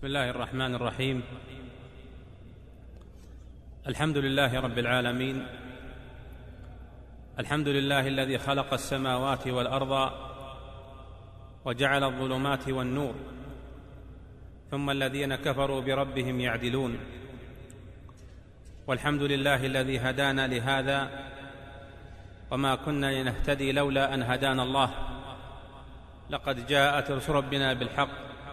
بسم الله الرحمن الرحيم. الحمد لله رب العالمين، الحمد لله الذي خلق السماوات والأرض وجعل الظلمات والنور، ثم الذين كفروا بربهم يعدلون. والحمد لله الذي هدانا لهذا وما كنا لنهتدي لولا أن هدانا الله، لقد جاءت رسل ربنا بالحق،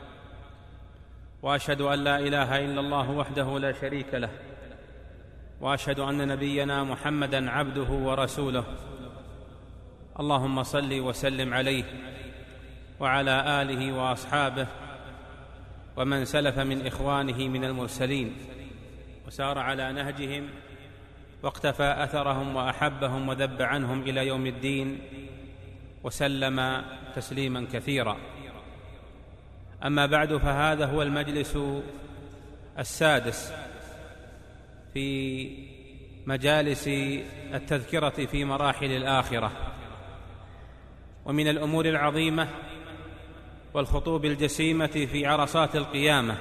وأشهد أن لا إله إلا الله وحده لا شريك له، وأشهد أن نبينا محمدًا عبده ورسوله. اللهم صل وسلم عليه وعلى آله وأصحابه ومن سلف من إخوانه من المرسلين وسار على نهجهم واقتفى أثرهم وأحبهم وذب عنهم إلى يوم الدين، وسلم تسليماً كثيرا. أما بعد، فهذا هو المجلس السادس في مجالس التذكرة في مراحل الآخرة، ومن الأمور العظيمة والخطوب الجسيمة في عرصات القيامة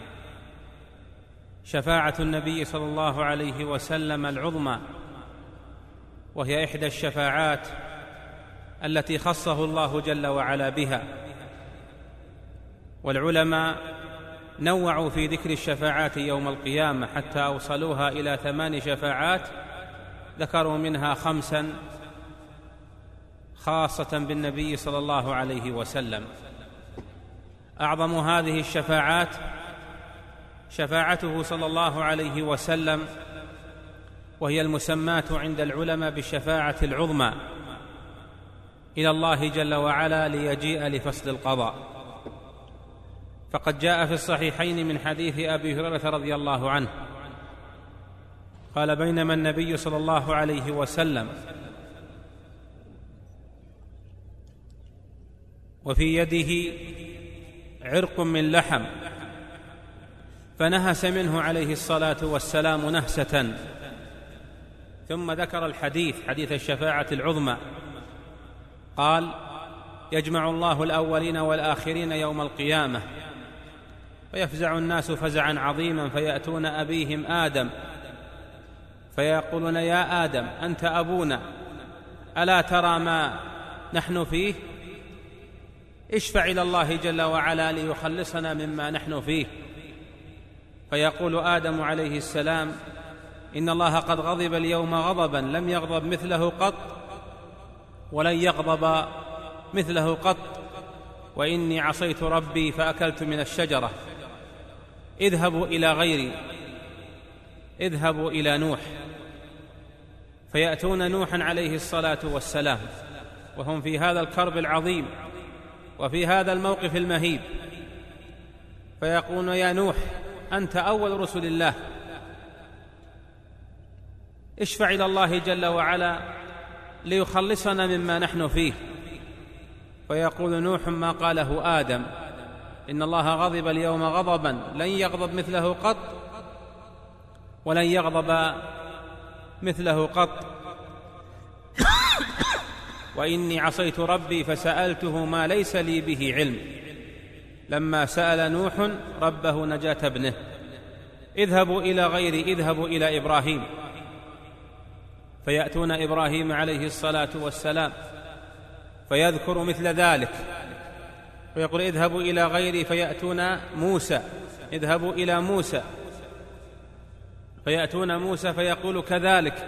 شفاعة النبي صلى الله عليه وسلم العظمى، وهي إحدى الشفاعات التي خصه الله جل وعلا بها. والعلماء نوعوا في ذكر الشفاعات يوم القيامة حتى أوصلوها إلى 8 شفاعات، ذكروا منها 5 خاصة بالنبي صلى الله عليه وسلم. أعظم هذه الشفاعات شفاعته صلى الله عليه وسلم، وهي المسماة عند العلماء بالشفاعة العظمى إلى الله جل وعلا ليجيء لفصل القضاء. فقد جاء في الصحيحين من حديث أبي هريرة رضي الله عنه قال: بينما النبي صلى الله عليه وسلم وفي يده عرق من لحم، فنهس منه عليه الصلاة والسلام نهسة، ثم ذكر حديث الشفاعة العظمى، قال: يجمع الله الأولين والآخرين يوم القيامة، فيفزع الناس فزعا عظيما، فيأتون أبيهم آدم فيقولون: يا آدم أنت أبونا، ألا ترى ما نحن فيه؟ اشفع إلى الله جل وعلا ليخلصنا مما نحن فيه. فيقول آدم عليه السلام: إن الله قد غضب اليوم غضبا لم يغضب مثله قط ولن يغضب مثله قط، وإني عصيت ربي فأكلت من الشجرة. اذهبوا إلى غيري، اذهبوا إلى نوح. فيأتون نوحا عليه الصلاة والسلام وهم في هذا الكرب العظيم وفي هذا الموقف المهيب، فيقولون: يا نوح أنت أول رسل الله، اشفع إلى الله جل وعلا ليخلصنا مما نحن فيه. فيقول نوح ما قاله آدم: إن الله غضب اليوم غضبا لن يغضب مثله قط ولن يغضب مثله قط، وإني عصيت ربي فسألته ما ليس لي به علم. لما سأل نوح ربه نجاة ابنه. اذهبوا إلى غيري، اذهبوا إلى إبراهيم. فيأتون إبراهيم عليه الصلاة والسلام فيذكر مثل ذلك، ويقول: اذهبوا إلى غيري. فيأتون موسى، اذهبوا إلى موسى. فيأتون موسى فيقول كذلك،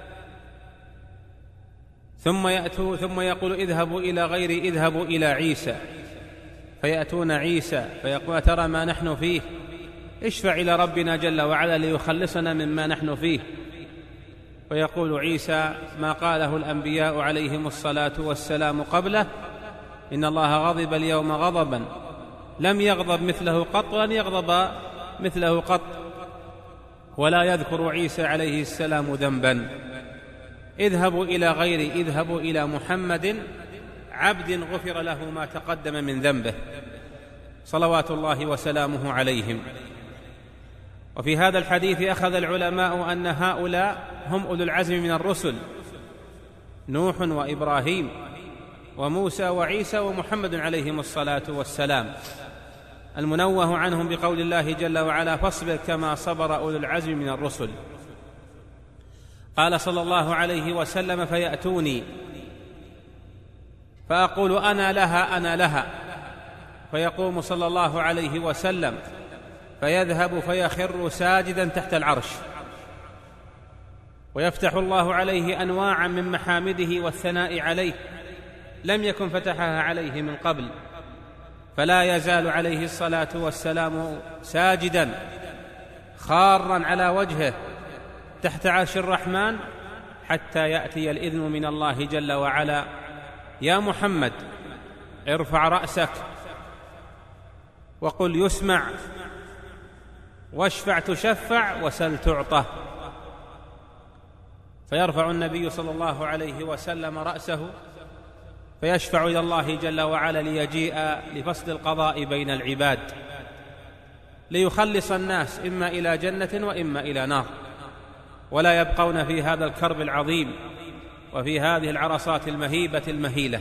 ثم يقول: اذهبوا إلى غيري، اذهبوا إلى عيسى. فيأتون عيسى فيقول: ترى ما نحن فيه، اشفع إلى ربنا جل وعلا ليخلصنا مما نحن فيه. فيقول عيسى ما قاله الأنبياء عليهم الصلاة والسلام قبله: إن الله غضب اليوم غضبا لم يغضب مثله قط ولن يغضب مثله قط. ولا يذكر عيسى عليه السلام ذنبا. اذهبوا إلى غيري، اذهبوا إلى محمد عبد غفر له ما تقدم من ذنبه، صلوات الله وسلامه عليهم. وفي هذا الحديث أخذ العلماء أن هؤلاء هم أولو العزم من الرسل: نوح وإبراهيم وموسى وعيسى ومحمد عليهم الصلاة والسلام. المنوه عنهم بقول الله جل وعلا: فاصبر كما صبر أولو العزم من الرسل. قال صلى الله عليه وسلم: فيأتوني فأقول أنا لها أنا لها، فيقوم صلى الله عليه وسلم فيذهب فيخر ساجدا تحت العرش، ويفتح الله عليه أنواعا من محامده والثناء عليه لم يكن فتحها عليه من قبل، فلا يزال عليه الصلاة والسلام ساجدا خارا على وجهه تحت عرش الرحمن حتى يأتي الإذن من الله جل وعلا: يا محمد ارفع رأسك وقل يسمع واشفع تشفع وسل تعطى. فيرفع النبي صلى الله عليه وسلم رأسه فيشفع إلى الله جل وعلا ليجيء لفصل القضاء بين العباد، ليخلص الناس إما إلى جنة وإما إلى نار، ولا يبقون في هذا الكرب العظيم وفي هذه العرصات المهيبة المهيلة.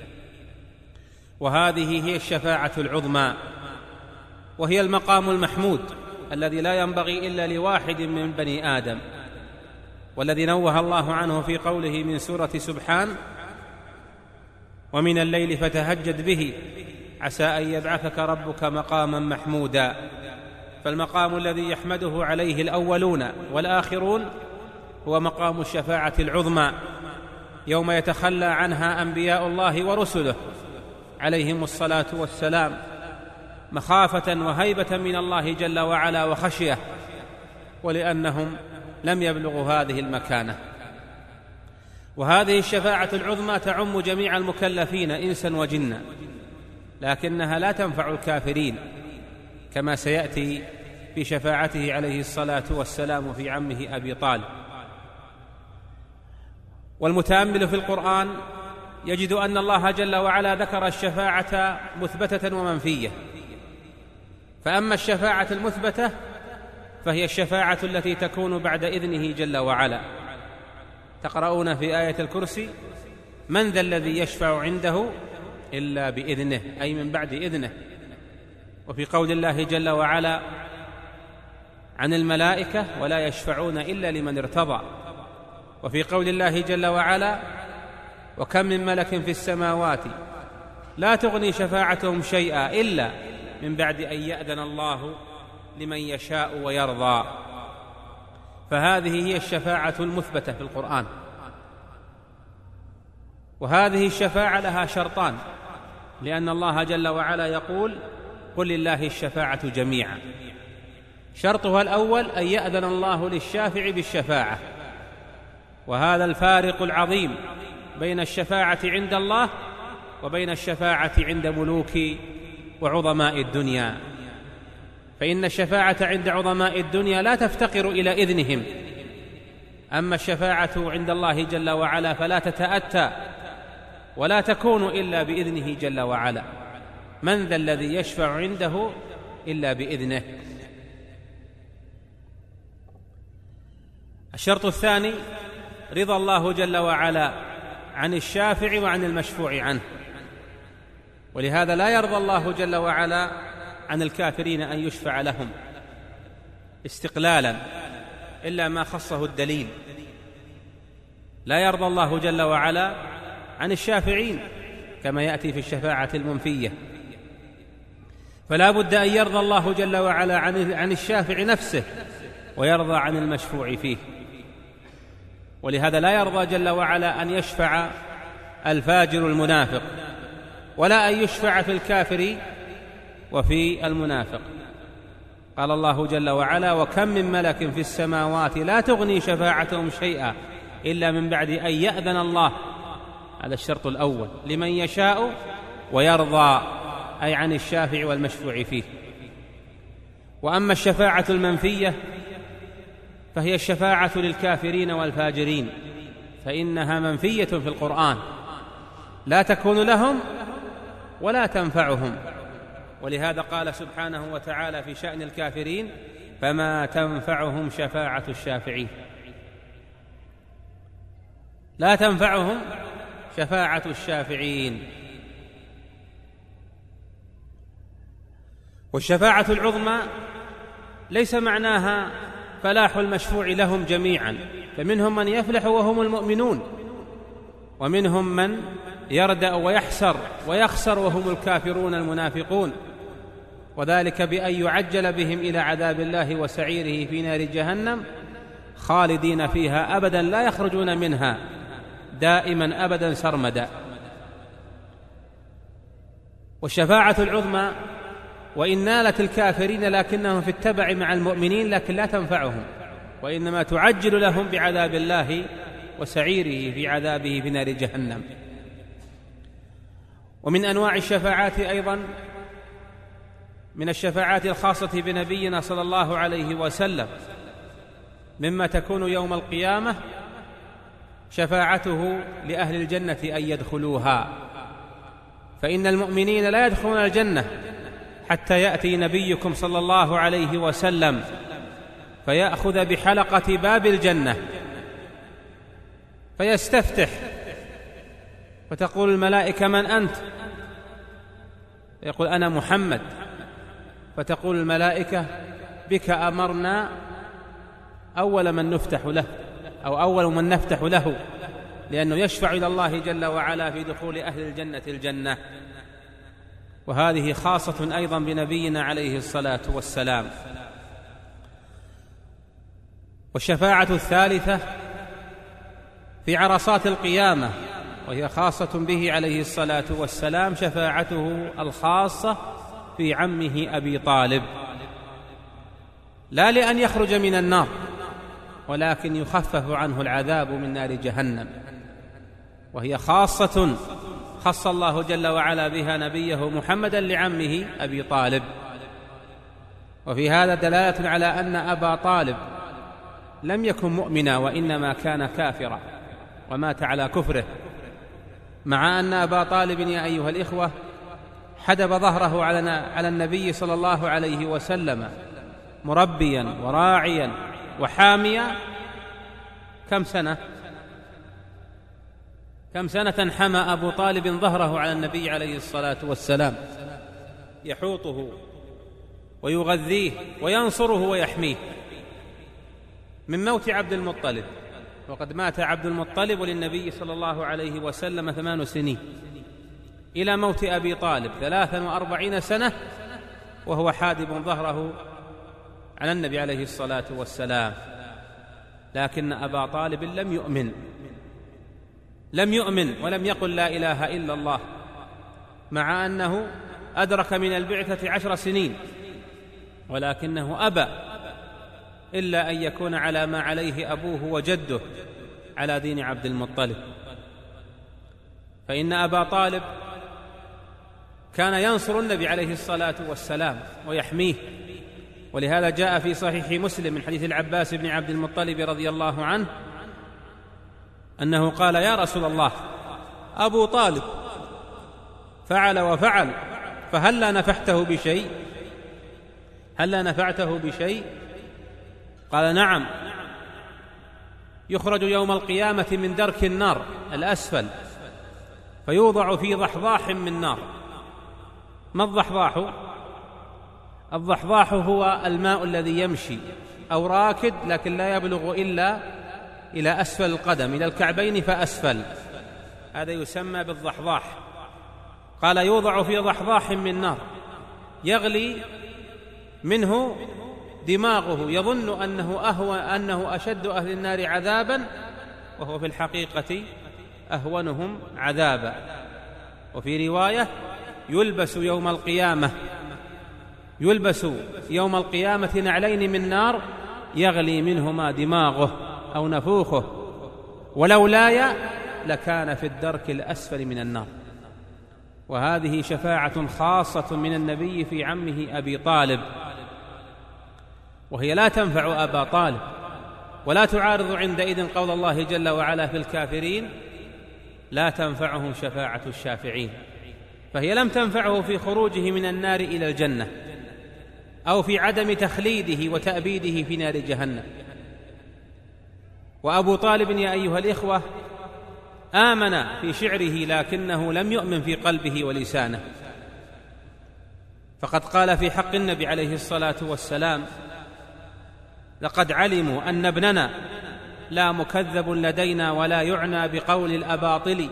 وهذه هي الشفاعة العظمى، وهي المقام المحمود الذي لا ينبغي إلا لواحد من بني آدم، والذي نوه الله عنه في قوله من سورة سبحان: ومن الليل فتهجد به عسى أن يبعثك ربك مقاما محمودا. فالمقام الذي يحمده عليه الأولون والآخرون هو مقام الشفاعة العظمى، يوم يتخلى عنها أنبياء الله ورسله عليهم الصلاة والسلام، مخافة وهيبة من الله جل وعلا وخشية، ولأنهم لم يبلغوا هذه المكانة. وهذه الشفاعة العظمى تعم جميع المكلفين إنسا وجنا، لكنها لا تنفع الكافرين كما سيأتي في شفاعته عليه الصلاة والسلام في عمه أبي طالب. والمتأمل في القرآن يجد أن الله جل وعلا ذكر الشفاعة مثبتة ومنفية. فأما الشفاعة المثبتة فهي الشفاعة التي تكون بعد إذنه جل وعلا. تقرؤون في آية الكرسي: من ذا الذي يشفع عنده إلا بإذنه، أي من بعد إذنه. وفي قول الله جل وعلا عن الملائكة: ولا يشفعون إلا لمن ارتضى. وفي قول الله جل وعلا: وكم من ملك في السماوات لا تغني شفاعتهم شيئا إلا من بعد أن يأذن الله لمن يشاء ويرضى. فهذه هي الشفاعة المثبتة في القرآن. وهذه الشفاعة لها شرطان، لأن الله جل وعلا يقول: قل لله الشفاعة جميعا. شرطها الأول أن يأذن الله للشافع بالشفاعة، وهذا الفارق العظيم بين الشفاعة عند الله وبين الشفاعة عند ملوك وعظماء الدنيا. فإن الشفاعة عند عظماء الدنيا لا تفتقر إلى إذنهم، أما الشفاعة عند الله جل وعلا فلا تتأتى ولا تكون إلا بإذنه جل وعلا. من ذا الذي يشفع عنده إلا بإذنه. الشرط الثاني رضا الله جل وعلا عن الشافع وعن المشفوع عنه، ولهذا لا يرضى الله جل وعلا عن الكافرين أن يشفع لهم استقلالا إلا ما خصه الدليل. لا يرضى الله جل وعلا عن الشافعين كما يأتي في الشفاعة المنفية، فلا بد أن يرضى الله جل وعلا عن الشافع نفسه ويرضى عن المشفوع فيه. ولهذا لا يرضى جل وعلا أن يشفع الفاجر المنافق، ولا أن يشفع في الكافر وفي المنافق. قال الله جل وعلا: وكم من ملك في السماوات لا تغني شفاعتهم شيئا إلا من بعد أن يأذن الله. هذا الشرط الأول لمن يشاء ويرضى، أي عن الشافع والمشفوع فيه. وأما الشفاعة المنفية فهي الشفاعة للكافرين والفاجرين، فإنها منفية في القرآن، لا تكون لهم ولا تنفعهم. ولهذا قال سبحانه وتعالى في شأن الكافرين: فما تنفعهم شفاعة الشافعين. لا تنفعهم شفاعة الشافعين. والشفاعة العظمى ليس معناها فلاح المشفوع لهم جميعا، فمنهم من يفلح وهم المؤمنون، ومنهم من يردأ ويخسر وهم الكافرون المنافقون، وذلك بأن يعجل بهم إلى عذاب الله وسعيره في نار جهنم خالدين فيها أبدا لا يخرجون منها دائما أبدا سرمدا. والشفاعة العظمى وإن نالت الكافرين لكنهم في التبع مع المؤمنين لكن لا تنفعهم، وإنما تعجل لهم بعذاب الله وسعيره في عذابه في نار جهنم. ومن أنواع الشفاعات أيضا من الشفاعات الخاصة بنبينا صلى الله عليه وسلم مما تكون يوم القيامة شفاعته لأهل الجنة أن يدخلوها، فإن المؤمنين لا يدخلون الجنة حتى يأتي نبيكم صلى الله عليه وسلم فيأخذ بحلقة باب الجنة فيستفتح، فتقول الملائكة: من أنت؟ يقول: أنا محمد. فتقول الملائكة: بك أمرنا أول من نفتح له، أو أول من نفتح له، لأنه يشفع إلى الله جل وعلا في دخول أهل الجنة الجنة. وهذه خاصة أيضا بنبينا عليه الصلاة والسلام. والشفاعة الثالثة في عرصات القيامة، وهي خاصة به عليه الصلاة والسلام، شفاعته الخاصة في عمه أبي طالب، لا لأن يخرج من النار ولكن يخفف عنه العذاب من نار جهنم، وهي خاصة خص الله جل وعلا بها نبيه محمدا لعمه أبي طالب. وفي هذا دلالة على أن أبا طالب لم يكن مؤمنا وإنما كان كافرا ومات على كفره، مع أن أبا طالب يا أيها الإخوة حدب ظهره على النبي صلى الله عليه وسلم مربيا وراعيا وحاميا. كم سنة حمى أبو طالب ظهره على النبي عليه الصلاة والسلام، يحوطه ويغذيه وينصره ويحميه، من موت عبد المطلب. وقد مات عبد المطلب وللنبي صلى الله عليه وسلم 8 سنين، إلى موت أبي طالب 43 سنة وهو حادب ظهره على النبي عليه الصلاة والسلام. لكن أبا طالب لم يؤمن ولم يقل لا إله إلا الله، مع أنه أدرك من البعثة 10 سنين، ولكنه أبى إلا أن يكون على ما عليه أبوه وجده على دين عبد المطلب. فإن أبا طالب كان ينصر النبي عليه الصلاة والسلام ويحميه، ولهذا جاء في صحيح مسلم من حديث العباس بن عبد المطلب رضي الله عنه أنه قال: يا رسول الله، أبو طالب فعل وفعل، فهلا نفعته بشيء؟ قال: نعم، يخرج يوم القيامة من درك النار الأسفل فيوضع في ضحضاح من نار. ما الضحضاح؟ الضحضاح هو الماء الذي يمشي أو راكد لكن لا يبلغ إلا إلى أسفل القدم، إلى الكعبين فأسفل، هذا يسمى بالضحضاح. قال: يوضع في ضحضاح من نار يغلي منه دماغه، يظن أنه أشد أهل النار عذابا، وهو في الحقيقة أهونهم عذابا. وفي رواية: يلبس يوم القيامة نعلين من نار يغلي منهما دماغه أو نفوخه، ولولاي لكان في الدرك الأسفل من النار. وهذه شفاعة خاصة من النبي في عمه أبي طالب، وهي لا تنفع أبا طالب ولا تعارض عندئذ قول الله جل وعلا في الكافرين: لا تنفعهم شفاعة الشافعين. فهي لم تنفعه في خروجه من النار إلى الجنة أو في عدم تخليده وتأبيده في نار جهنم. وأبو طالب يا أيها الإخوة آمن في شعره لكنه لم يؤمن في قلبه ولسانه، فقد قال في حق النبي عليه الصلاة والسلام: لقد علموا أن ابننا لا مكذب لدينا ولا يعنى بقول الأباطل،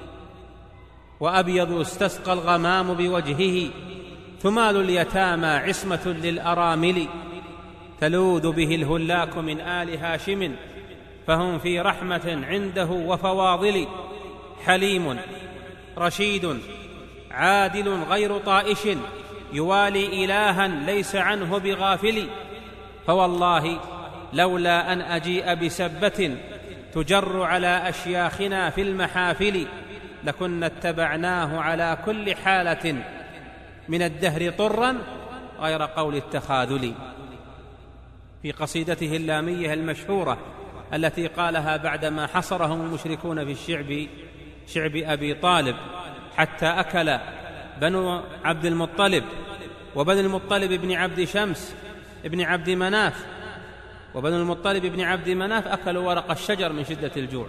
وأبيض استسقى الغمام بوجهه، ثمال اليتامى عصمة للأرامل، تلوذ به الهلاك من آل هاشم، فهم في رحمة عنده وفواضل، حليم رشيد عادل غير طائش، يوالي إلها ليس عنه بغافل، فوالله لولا أن أجيء بسبة تجر على أشياخنا في المحافل، لكنا اتبعناه على كل حالة من الدهر طرا غير قول التخاذل. في قصيدته اللامية المشهورة التي قالها بعدما حصرهم المشركون في شعب أبي طالب حتى أكل بنو عبد المطلب وبنو المطلب بن عبد شمس ابن عبد مناف وبنو المطلب بن عبد مناف أكلوا ورق الشجر من شدة الجوع،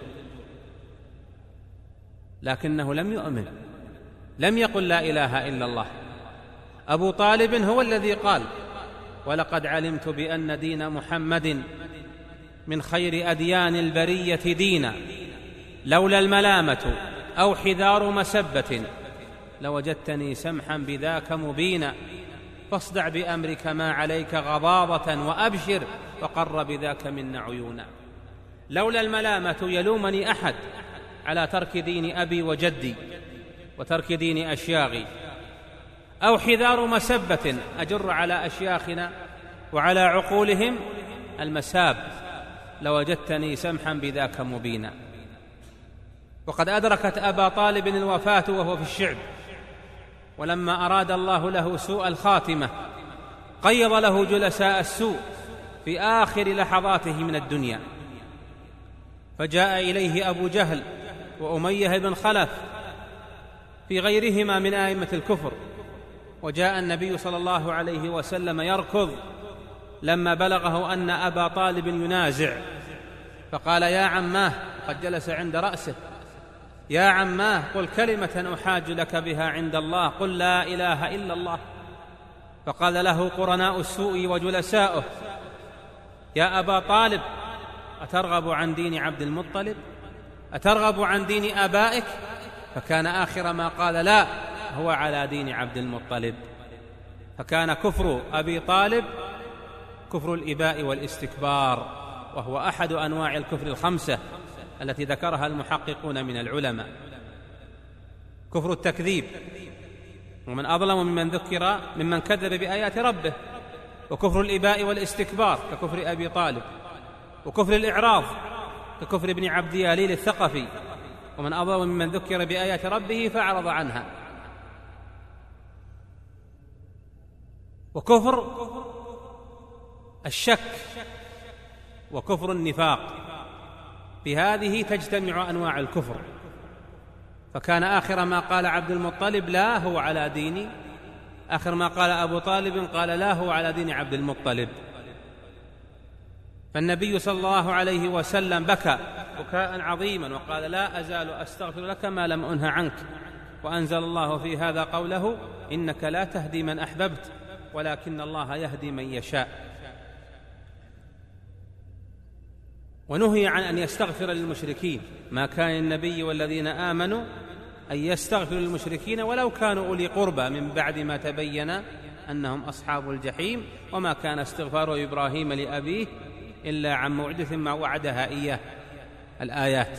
لكنه لم يؤمن، لم يقل لا إله إلا الله. أبو طالب هو الذي قال: ولقد علمت بأن دين محمد من خير أديان البرية دينا، لولا الملامة أو حذار مسبة، لوجدتني سمحا بذاك مبينا، فاصدع بأمرك ما عليك غضاضة، وأبشر وقر بذاك منا عيونا. لولا الملامة يلومني أحد على ترك دين أبي وجدي وترك دين أشياغي، أو حذار مسبة أجر على أشياخنا وعلى عقولهم المساب، لوجدتني سمحا بذاك مبينا. وقد أدركت أبا طالب الوفاة وهو في الشعب، ولما أراد الله له سوء الخاتمة قيض له جلساء السوء في آخر لحظاته من الدنيا، فجاء إليه أبو جهل وأمية بن خلف في غيرهما من آئمة الكفر، وجاء النبي صلى الله عليه وسلم يركض لما بلغه أن أبا طالب ينازع، فقال: يا عماه، قد جلس عند رأسه: يا عماه، قل كلمة أحاج لك بها عند الله، قل لا إله إلا الله. فقال له قرناء السوء وجلساؤه: يا أبا طالب، أترغب عن دين عبد المطلب؟ أترغب عن دين آبائك؟ فكان آخر ما قال: لا، هو على دين عبد المطلب. فكان كفر أبي طالب كفر الإباء والاستكبار، وهو أحد أنواع الكفر الخمسة التي ذكرها المحققون من العلماء. كفر التكذيب، ومن أظلم ممن كذب بآيات ربه، وكفر الإباء والاستكبار ككفر أبي طالب، وكفر الإعراض ككفر ابن عبد ياليل الثقفي، ومن أظلم ممن ذكر بآيات ربه فأعرض عنها. وكفر الشك وكفر النفاق، بهذه تجتمع أنواع الكفر. فكان آخر ما قال عبد المطلب: لا، هو على ديني. آخر ما قال أبو طالب قال: لا، هو على دين عبد المطلب. فالنبي صلى الله عليه وسلم بكى بكاء عظيما وقال: لا أزال أستغفر لك ما لم أنه عنك. وأنزل الله في هذا قوله: إنك لا تهدي من أحببت ولكن الله يهدي من يشاء. ونهي عن أن يستغفر للمشركين، ما كان النبي والذين آمنوا أن يستغفروا للمشركين ولو كانوا أولي قربى من بعد ما تبين أنهم أصحاب الجحيم، وما كان استغفار إبراهيم لأبيه إلا عن موعدة ما وعدها إياه، الآيات.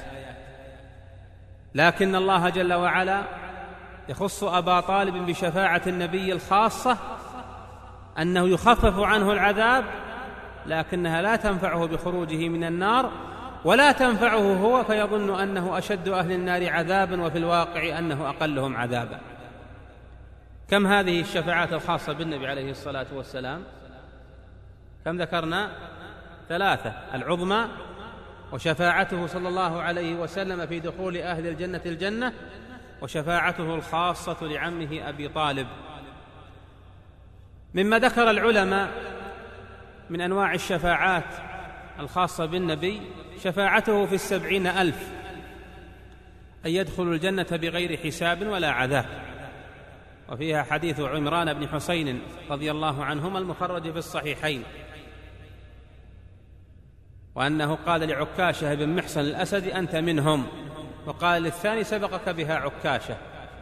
لكن الله جل وعلا يخص أبا طالب بشفاعة النبي الخاصة، أنه يخفف عنه العذاب، لكنها لا تنفعه بخروجه من النار، ولا تنفعه هو فيظن أنه أشد أهل النار عذابا، وفي الواقع أنه أقلهم عذابا. كم هذه الشفاعات الخاصة بالنبي عليه الصلاة والسلام؟ كم ذكرنا؟ 3: العظمى، وشفاعته صلى الله عليه وسلم في دخول أهل الجنة الجنة، وشفاعته الخاصة لعمه أبي طالب. مما ذكر العلماء من أنواع الشفاعات الخاصة بالنبي شفاعته في 70,000 أن يدخلوا الجنة بغير حساب ولا عذاب. وفيها حديث عمران بن حسين رضي الله عنهما المخرج في الصحيحين، وأنه قال لعكاشة بن محصن الأسد: أنت منهم، وقال للثاني: سبقك بها عكاشة.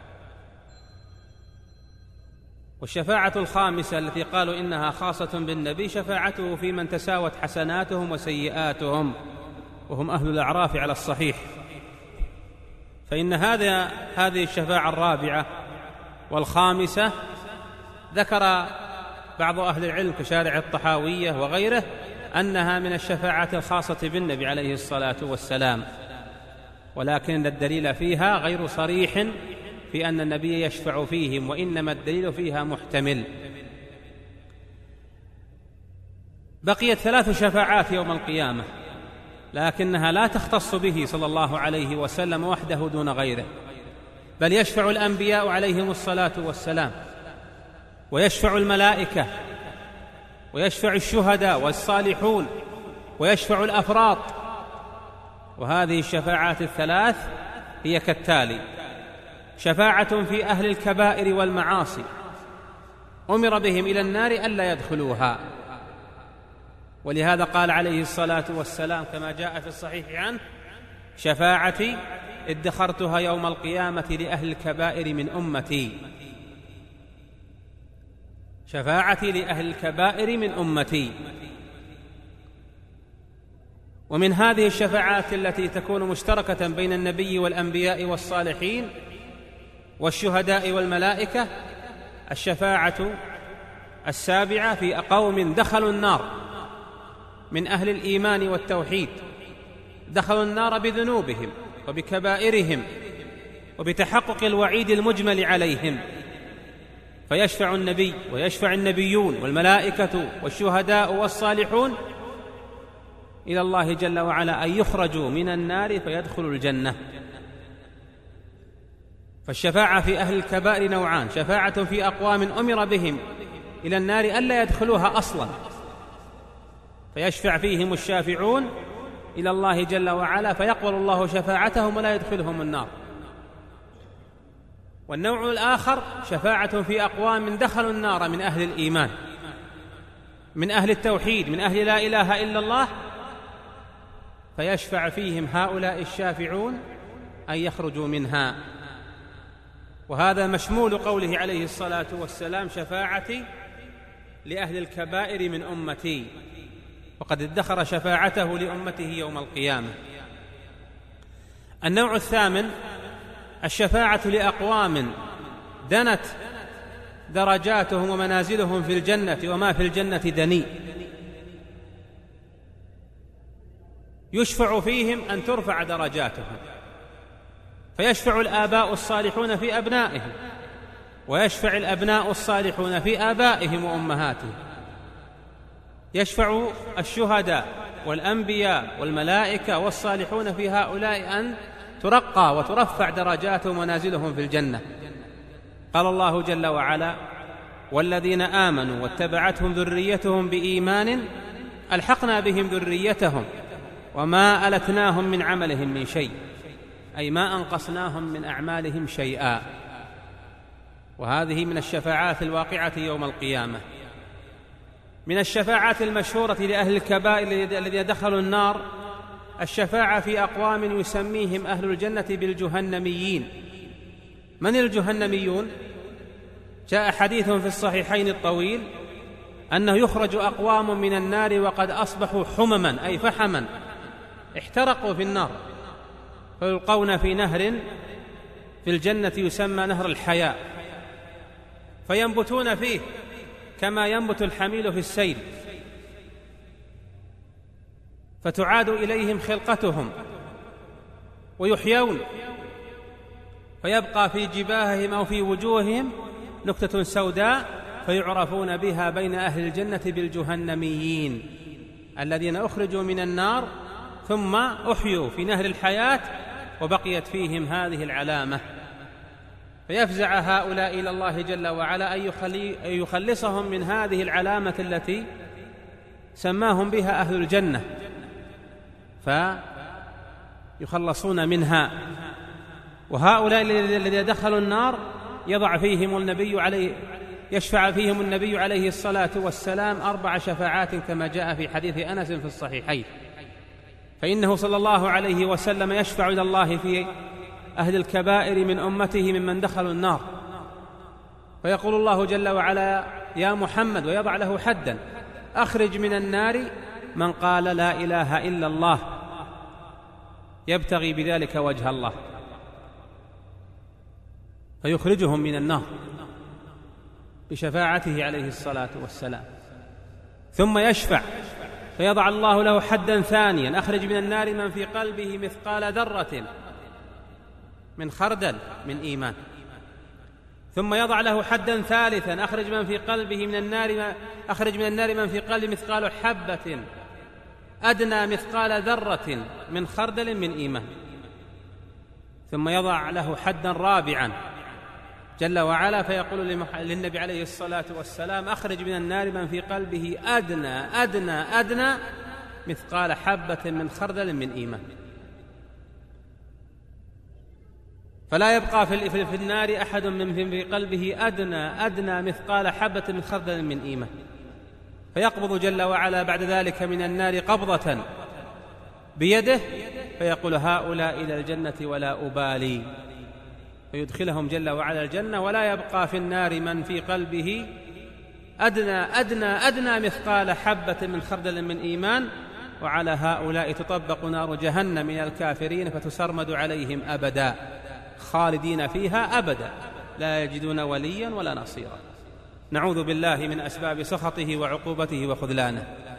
والشفاعة الخامسة التي قالوا إنها خاصة بالنبي شفاعته في من تساوت حسناتهم وسيئاتهم، وهم أهل الأعراف على الصحيح. فإن هذه الشفاعة الرابعة والخامسة ذكر بعض أهل العلم كشارع الطحاوية وغيره أنها من الشفاعات الخاصة بالنبي عليه الصلاة والسلام، ولكن الدليل فيها غير صريح في أن النبي يشفع فيهم، وإنما الدليل فيها محتمل. بقيت 3 شفاعات يوم القيامة، لكنها لا تختص به صلى الله عليه وسلم وحده دون غيره، بل يشفع الأنبياء عليهم الصلاة والسلام، ويشفع الملائكة، ويشفع الشهداء والصالحون، ويشفع الأفراط. وهذه الشفاعات ال3 هي كالتالي: شفاعة في أهل الكبائر والمعاصي أمر بهم إلى النار ألا يدخلوها، ولهذا قال عليه الصلاة والسلام كما جاء في الصحيح عنه: شفاعتي ادخرتها يوم القيامة لأهل الكبائر من أمتي. شفاعتي لأهل الكبائر من أمتي. ومن هذه الشفاعات التي تكون مشتركة بين النبي والأنبياء والصالحين والشهداء والملائكة الشفاعة السابعة في قوم دخلوا النار من أهل الإيمان والتوحيد، دخلوا النار بذنوبهم وبكبائرهم وبتحقق الوعيد المجمل عليهم، فيشفع النبي ويشفع النبيون والملائكة والشهداء والصالحون إلى الله جل وعلا أن يخرجوا من النار فيدخلوا الجنة. فالشفاعة في أهل الكبائر نوعان: شفاعة في أقوام أمر بهم إلى النار ألا يدخلوها أصلا فيشفع فيهم الشافعون إلى الله جل وعلا فيقبل الله شفاعتهم ولا يدخلهم النار. والنوع الآخر شفاعة في أقوام دخلوا النار من أهل الإيمان، من أهل التوحيد، من أهل لا إله إلا الله، فيشفع فيهم هؤلاء الشافعون أن يخرجوا منها. وهذا مشمول قوله عليه الصلاة والسلام: شفاعتي لأهل الكبائر من أمتي، وقد ادخر شفاعته لأمته يوم القيامة. النوع الثامن الشفاعة لأقوام دنت درجاتهم ومنازلهم في الجنة وما في الجنة دني، يشفع فيهم أن ترفع درجاتهم، فيشفع الآباء الصالحون في أبنائهم، ويشفع الأبناء الصالحون في آبائهم وأمهاتهم، يشفع الشهداء والأنبياء والملائكة والصالحون في هؤلاء أن ترقى وترفع درجاتهم ومنازلهم في الجنة. قال الله جل وعلا: والذين آمنوا واتبعتهم ذريتهم بإيمان ألحقنا بهم ذريتهم وما ألتناهم من عملهم من شيء، أي ما أنقصناهم من أعمالهم شيئا. وهذه من الشفاعات الواقعة يوم القيامة. من الشفاعات المشهورة لأهل الكبائر الذين دخلوا النار الشفاعة في أقوام يسميهم أهل الجنة بالجهنميين. من الجهنميون؟ جاء حديث في الصحيحين الطويل أنه يخرج أقوام من النار وقد أصبحوا حمما أي فحما، احترقوا في النار، فيلقون في نهر في الجنة يسمى نهر الحياة، فينبتون فيه كما ينبت الحميل في السيل، فتعاد إليهم خلقتهم ويحيون، فيبقى في جباههم أو في وجوههم نكتة سوداء فيعرفون بها بين أهل الجنة بالجهنميين الذين أخرجوا من النار ثم أحيوا في نهر الحياة وبقيت فيهم هذه العلامة، فيفزع هؤلاء إلى الله جل وعلا أن يخلصهم من هذه العلامة التي سماهم بها أهل الجنة، فيخلصون منها. وهؤلاء الذين دخلوا النار يشفع فيهم النبي عليه الصلاة والسلام 4 شفاعات كما جاء في حديث أنس في الصحيحين. فإنه صلى الله عليه وسلم يشفع إلى الله في أهل الكبائر من أمته ممن دخلوا النار، فيقول الله جل وعلا: يا محمد، ويضع له حدا: أخرج من النار من قال لا إله إلا الله يبتغي بذلك وجه الله، فيخرجهم من النار بشفاعته عليه الصلاة والسلام. ثم يشفع فيضع الله له حدا ثانيا: أخرج من النار من في قلبه مثقال ذرة من خردل من إيمان. ثم يضع له حدا ثالثا: أخرج من النار من في قلبه مثقال حبة أدنى مثقال ذرة من خردل من إيمان. ثم يضع له حدا رابعا جل وعلا فيقول للنبي عليه الصلاة والسلام: أخرج من النار من في قلبه أدنى مثقال حبة من خردل من إيمان. فلا يبقى في النار أحد من في قلبه أدنى مثقال حبة من خردل من إيمان، فيقبض جل وعلا بعد ذلك من النار قبضة بيده فيقول: هؤلاء إلى الجنة ولا أبالي، فيدخلهم جل وعلا الجنة، ولا يبقى في النار من في قلبه أدنى مثقال حبة من خردل من إيمان. وعلى هؤلاء تطبق نار جهنم من الكافرين فتسرمد عليهم أبدا، خالدين فيها أبدا، لا يجدون وليا ولا نصيرا. نعوذ بالله من أسباب سخطه وعقوبته وخذلانه.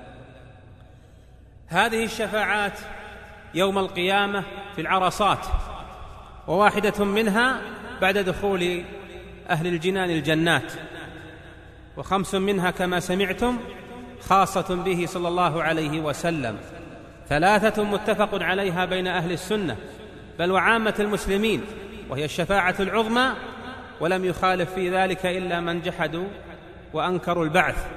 هذه الشفاعات يوم القيامة في العرصات، وواحدة منها بعد دخول أهل الجنان الجنات، و5 منها كما سمعتم خاصة به صلى الله عليه وسلم، 3 متفق عليها بين أهل السنة بل وعامة المسلمين، وهي الشفاعة العظمى، ولم يخالف في ذلك إلا من جحدوا وأنكروا البعث.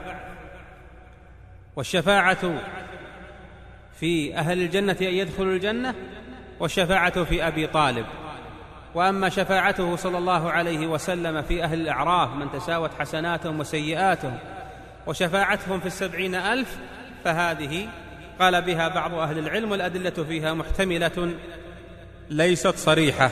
والشفاعة في أهل الجنة أن يدخلوا الجنة، والشفاعة في أبي طالب. وأما شفاعته صلى الله عليه وسلم في أهل الأعراف من تساوت حسناتهم وسيئاتهم، وشفاعتهم في 70,000، فهذه قال بها بعض أهل العلم، والأدلة فيها محتملة ليست صريحة.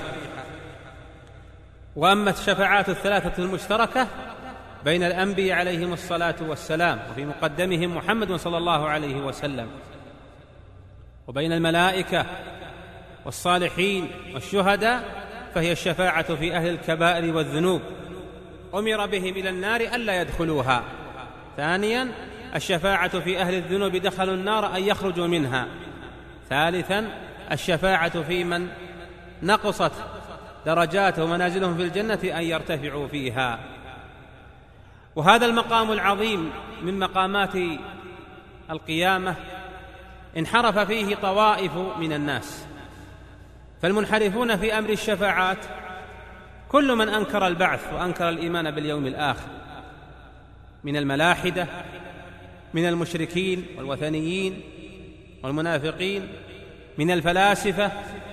وأما الشفاعات 3 المشتركة بين الأنبياء عليهم الصلاة والسلام، وفي مقدمهم محمد صلى الله عليه وسلم، وبين الملائكة والصالحين والشهداء، فهي الشفاعة في أهل الكبائر والذنوب، أمر بهم إلى النار ألا يدخلوها. ثانيا الشفاعة في أهل الذنوب دخلوا النار أن يخرجوا منها. ثالثا الشفاعة في من نقصت درجاته ومنازلهم في الجنة أن يرتفعوا فيها. وهذا المقام العظيم من مقامات القيامة انحرف فيه طوائف من الناس، فالمنحرفون في أمر الشفاعات كل من أنكر البعث وأنكر الإيمان باليوم الآخر من الملاحدة، من المشركين والوثنيين والمنافقين، من الفلاسفة،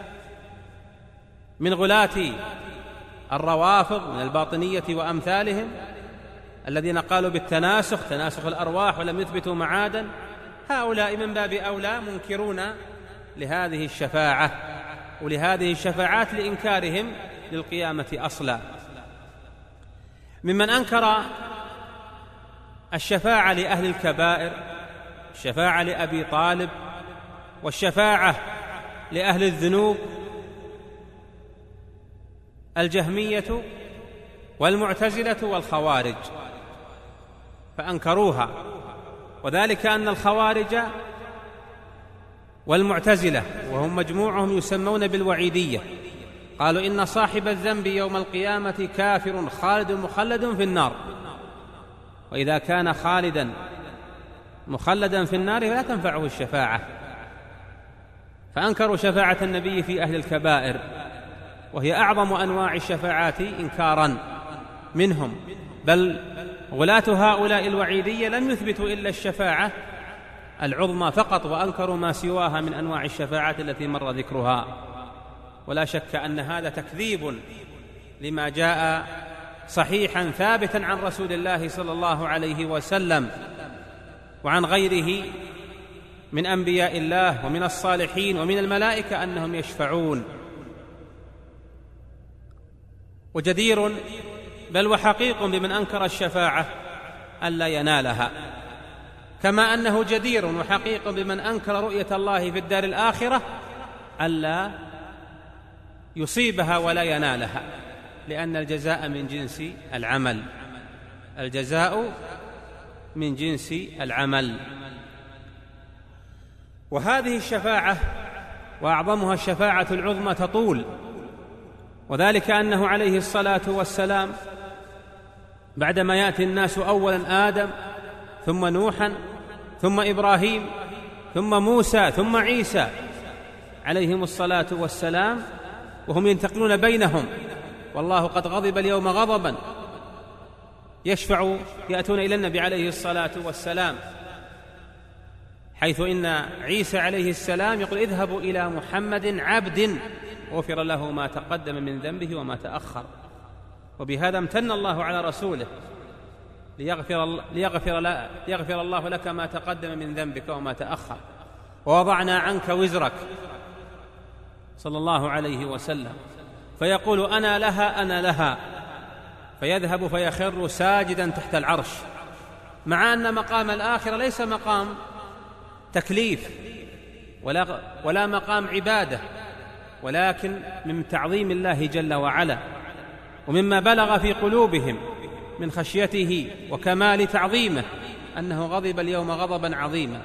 من غلاة الروافض من الباطنية وأمثالهم الذين قالوا بالتناسخ، تناسخ الأرواح، ولم يثبتوا معادا. هؤلاء من باب أولى منكرون لهذه الشفاعة ولهذه الشفاعات لإنكارهم للقيامة أصلا. ممن أنكر الشفاعة لأهل الكبائر، الشفاعة لأبي طالب، والشفاعة لأهل الذنوب الجهمية والمعتزلة والخوارج، فأنكروها. وذلك أن الخوارج والمعتزلة وهم مجموعهم يسمون بالوعيدية قالوا إن صاحب الذنب يوم القيامة كافر خالد مخلد في النار، وإذا كان خالدا مخلدا في النار فلا تنفعه الشفاعة، فأنكروا شفاعة النبي في أهل الكبائر، وهي أعظم أنواع الشفاعات إنكارا منهم. بل غلاة هؤلاء الوعيدية لم يثبتوا إلا الشفاعة العظمى فقط، وأنكروا ما سواها من أنواع الشفاعات التي مر ذكرها. ولا شك أن هذا تكذيب لما جاء صحيحا ثابتا عن رسول الله صلى الله عليه وسلم وعن غيره من أنبياء الله ومن الصالحين ومن الملائكة أنهم يشفعون. وجدير بل وحقيق بمن أنكر الشفاعة ألا ينالها، كما أنه جدير وحقيق بمن أنكر رؤية الله في الدار الآخرة ألا يصيبها ولا ينالها، لأن الجزاء من جنس العمل، الجزاء من جنس العمل. وهذه الشفاعة وأعظمها الشفاعة العظمى تطول، وذلك أنه عليه الصلاة والسلام بعدما يأتي الناس أولا آدم ثم نوحا ثم إبراهيم ثم موسى ثم عيسى عليهم الصلاة والسلام، وهم ينتقلون بينهم، والله قد غضب اليوم غضبا، يأتون إلى النبي عليه الصلاة والسلام، حيث إن عيسى عليه السلام يقول اذهبوا إلى محمد عبد غفر له ما تقدم من ذنبه وما تأخر. وبهذا امتن الله على رسوله ليغفر الله لك ما تقدم من ذنبك وما تأخر، ووضعنا عنك وزرك صلى الله عليه وسلم، فيقول أنا لها أنا لها، فيذهب فيخر ساجدا تحت العرش، مع أن مقام الآخرة ليس مقام تكليف ولا مقام عبادة، ولكن من تعظيم الله جل وعلا، ومما بلغ في قلوبهم من خشيته وكمال تعظيمه أنه غضب اليوم غضبا عظيما،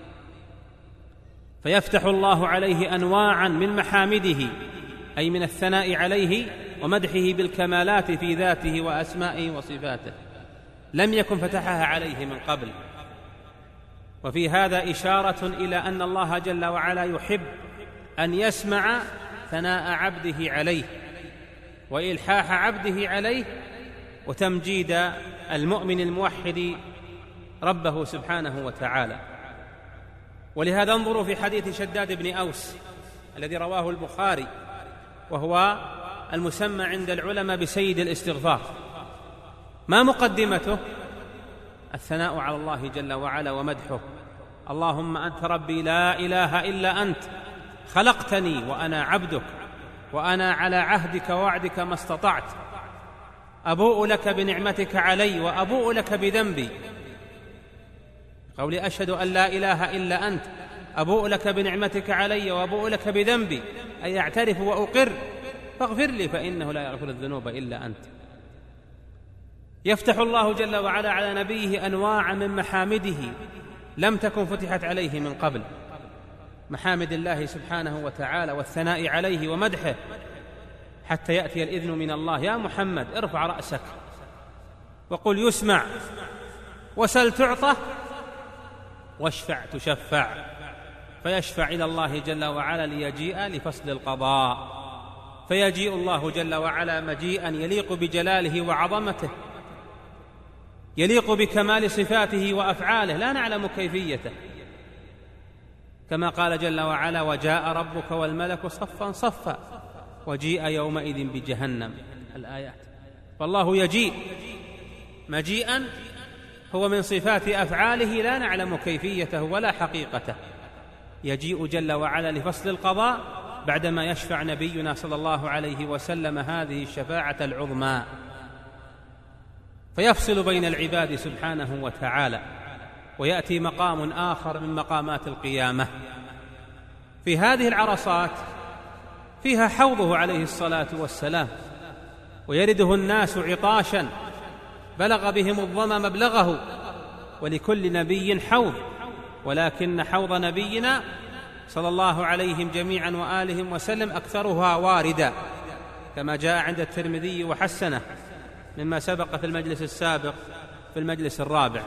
فيفتح الله عليه أنواعا من محامده، أي من الثناء عليه ومدحه بالكمالات في ذاته وأسمائه وصفاته لم يكن فتحها عليه من قبل. وفي هذا إشارة إلى أن الله جل وعلا يحب أن يسمع ثناء عبده عليه وإلحاح عبده عليه وتمجيد المؤمن الموحد ربه سبحانه وتعالى. ولهذا انظروا في حديث شداد بن أوس الذي رواه البخاري، وهو المسمى عند العلماء بسيد الاستغفار. ما مقدمته؟ الثناء على الله جل وعلا ومدحه: اللهم أنت ربي لا إله إلا أنت، خلقتني وأنا عبدك، وأنا على عهدك ووعدك ما استطعت، أبوء لك بنعمتك علي وأبوء لك بذنبي. قولي أشهد أن لا إله إلا أنت، أبوء لك بنعمتك علي وأبوء لك بذنبي، أي أعترف وأقر، فاغفر لي فإنه لا يغفر الذنوب إلا أنت. يفتح الله جل وعلا على نبيه أنواع من محامده لم تكن فتحت عليه من قبل، محامد الله سبحانه وتعالى والثناء عليه ومدحه، حتى يأتي الإذن من الله: يا محمد ارفع رأسك وقل يسمع، وسل تعطى، واشفع تشفع. فيشفع إلى الله جل وعلا ليجيء لفصل القضاء، فيجيء الله جل وعلا مجيئا يليق بجلاله وعظمته، يليق بكمال صفاته وأفعاله لا نعلم كيفيته، كما قال جل وعلا: وجاء ربك والملك صفا صفا وجيء يومئذ بجهنم، الآيات. فالله يجيء مجيئا هو من صفات أفعاله لا نعلم كيفيته ولا حقيقته، يجيء جل وعلا لفصل القضاء بعدما يشفع نبينا صلى الله عليه وسلم هذه الشفاعة العظمى، فيفصل بين العباد سبحانه وتعالى. ويأتي مقام آخر من مقامات القيامة، في هذه العرصات فيها حوضه عليه الصلاة والسلام، ويرده الناس عطاشا بلغ بهم الظمأ مبلغه، ولكل نبي حوض، ولكن حوض نبينا صلى الله عليهم جميعا وآلهم وسلم أكثرها واردا، كما جاء عند الترمذي وحسنه مما سبق في المجلس السابق في المجلس الرابع.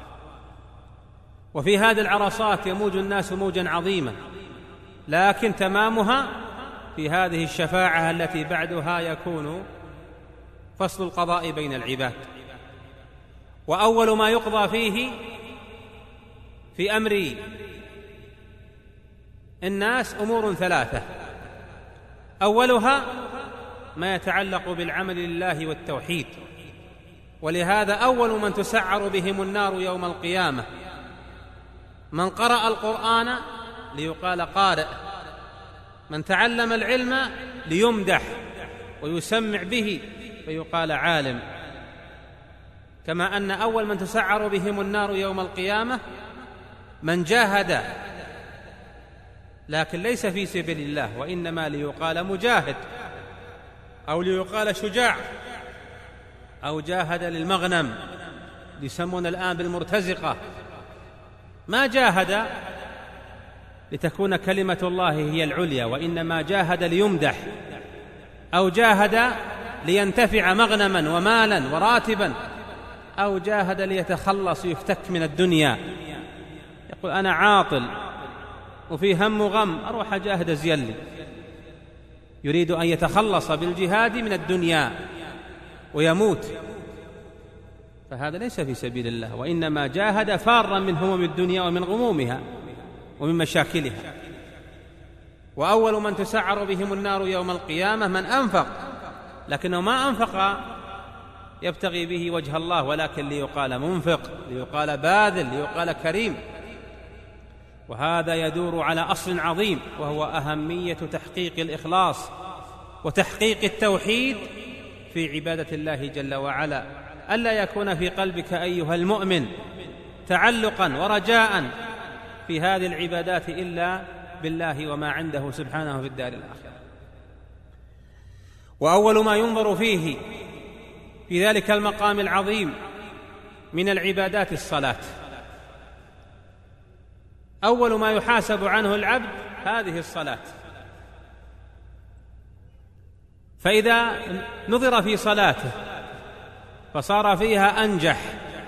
وفي هذه العرصات يموج الناس موجا عظيما، لكن تمامها في هذه الشفاعة التي بعدها يكون فصل القضاء بين العباد. وأول ما يقضى فيه في أمر الناس أمور ثلاثة: أولها ما يتعلق بالعمل لله والتوحيد، ولهذا أول من تسعر بهم النار يوم القيامة من قرأ القرآن ليقال قارئ، من تعلم العلم ليمدح ويسمع به فيقال عالم. كما أن أول من تسعر بهم النار يوم القيامة من جاهد لكن ليس في سبيل الله، وإنما ليقال مجاهد أو ليقال شجاع أو جاهد للمغنم، يسمون الآن بالمرتزقة. ما جاهد لتكون كلمة الله هي العليا، وإنما جاهد ليمدح أو جاهد لينتفع مغنما ومالا وراتبا أو جاهد ليتخلص يفتك من الدنيا. يقول أنا عاطل وفي هم وغم أروح أجاهد أزيلي، يريد أن يتخلص بالجهاد من الدنيا ويموت، فهذا ليس في سبيل الله، وإنما جاهد فارا من هموم الدنيا ومن غمومها ومن مشاكلها. وأول من تسعر بهم النار يوم القيامة من أنفق، لكنه ما أنفق يبتغي به وجه الله، ولكن ليقال منفق، ليقال باذل، ليقال كريم. وهذا يدور على أصل عظيم، وهو أهمية تحقيق الإخلاص وتحقيق التوحيد في عبادة الله جل وعلا، ألا يكون في قلبك أيها المؤمن تعلقا ورجاء في هذه العبادات إلا بالله وما عنده سبحانه في الدار الآخرة. وأول ما ينظر فيه في ذلك المقام العظيم من العبادات الصلاة. أول ما يحاسب عنه العبد هذه الصلاة، فإذا نظر في صلاته فصار فيها أنجح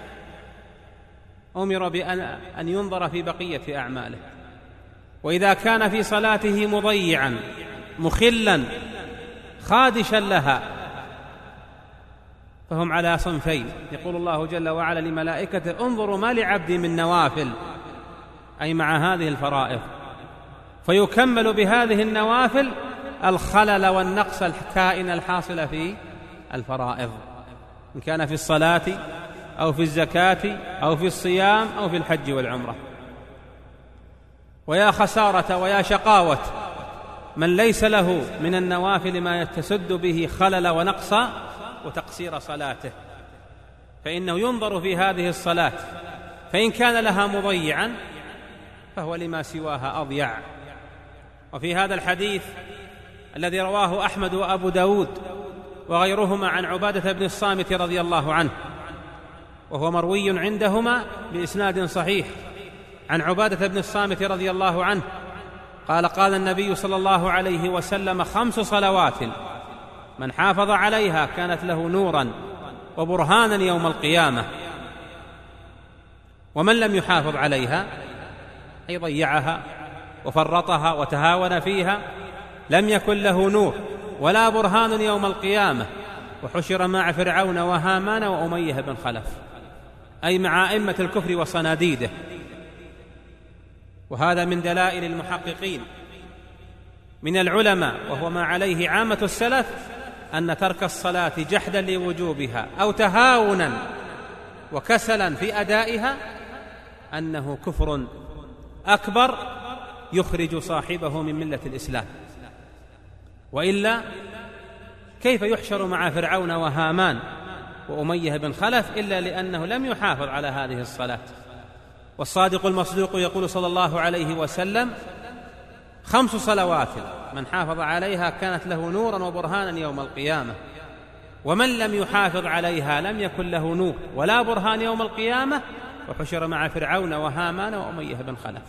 أمر بأن ينظر في بقية أعماله. وإذا كان في صلاته مضيعا مخلا خادشا لها فهم على صنفين. يقول الله جل وعلا لملائكته انظروا ما لعبدي من نوافل، أي مع هذه الفرائض، فيكمل بهذه النوافل الخلل والنقص الكائن الحاصل في الفرائض، إن كان في الصلاة أو في الزكاة أو في الصيام أو في الحج والعمرة. ويا خسارة ويا شقاوة من ليس له من النوافل ما يتسد به خلل ونقص وتقصير صلاته، فإنه ينظر في هذه الصلاة، فإن كان لها مضيعا فهو لما سواها أضيع. وفي هذا الحديث الذي رواه أحمد وأبو داود وغيرهما عن عبادة بن الصامت رضي الله عنه، وهو مروي عندهما بإسناد صحيح عن عبادة بن الصامت رضي الله عنه قال قال النبي صلى الله عليه وسلم 5 صلوات من حافظ عليها كانت له نورا وبرهانا يوم القيامة، ومن لم يحافظ عليها أي ضيعها وفرطها وتهاون فيها لم يكن له نور ولا برهان يوم القيامة، وحشر مع فرعون وهامان وأمية بن خلف، أي مع أئمة الكفر وصناديده. وهذا من دلائل المحققين من العلماء، وهو ما عليه عامة السلف، أن ترك الصلاة جحدا لوجوبها أو تهاونا وكسلا في أدائها أنه كفر أكبر يخرج صاحبه من ملة الإسلام. وإلا كيف يحشر مع فرعون وهامان وأمية بن خلف إلا لأنه لم يحافظ على هذه الصلاة؟ والصادق المصدوق يقول صلى الله عليه وسلم 5 صلوات من حافظ عليها كانت له نورا وبرهانا يوم القيامة، ومن لم يحافظ عليها لم يكن له نور ولا برهان يوم القيامة، وحشر مع فرعون وهامان وأمية بن خلف.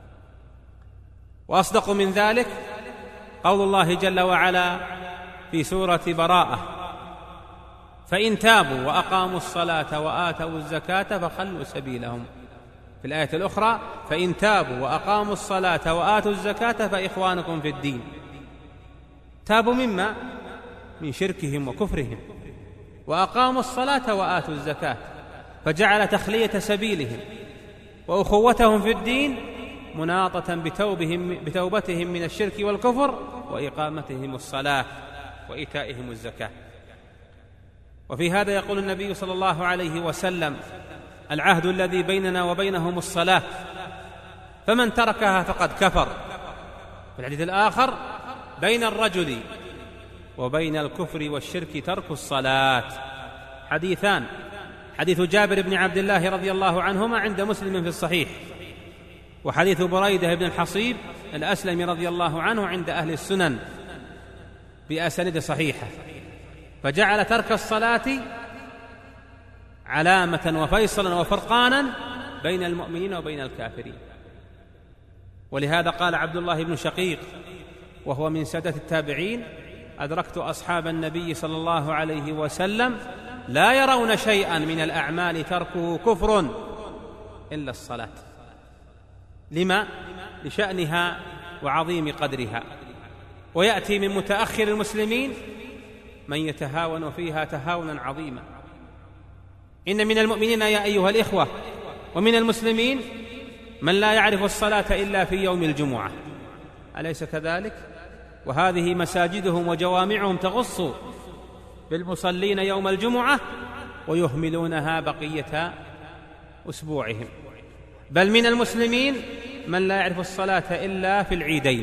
وأصدق من ذلك قول الله جل وعلا في سورة براءة فإن تابوا وأقاموا الصلاة وآتوا الزكاة فخلوا سبيلهم. في الآية الأخرى فإن تابوا وأقاموا الصلاة وآتوا الزكاة فإخوانكم في الدين. تابوا مما؟ من شركهم وكفرهم، وأقاموا الصلاة وآتوا الزكاة، فجعل تخلية سبيلهم وأخوتهم في الدين مناطة بتوبتهم من الشرك والكفر وإقامتهم الصلاة وإيتائهم الزكاة. وفي هذا يقول النبي صلى الله عليه وسلم: العهد الذي بيننا وبينهم الصلاة، فمن تركها فقد كفر. في الحديث الآخر: بين الرجل وبين الكفر والشرك ترك الصلاة. حديثان: حديث جابر بن عبد الله رضي الله عنهما عند مسلم في الصحيح، وحديث بريدة بن الحصيب الأسلمي رضي الله عنه عند أهل السنن بأسانيد صحيحة. فجعل ترك الصلاة علامة وفيصلا وفرقانا بين المؤمنين وبين الكافرين. ولهذا قال عبد الله بن شقيق وهو من سادة التابعين: أدركت أصحاب النبي صلى الله عليه وسلم لا يرون شيئا من الأعمال تركه كفر إلا الصلاة. لما؟ لشأنها وعظيم قدرها. ويأتي من متأخر المسلمين من يتهاون فيها تهاونا عظيما. إن من المؤمنين يا أيها الإخوة ومن المسلمين من لا يعرف الصلاة إلا في يوم الجمعة، أليس كذلك؟ وهذه مساجدهم وجوامعهم تغص بالمصلين يوم الجمعة ويهملونها بقية أسبوعهم. بل من المسلمين من لا يعرف الصلاة إلا في العيدين،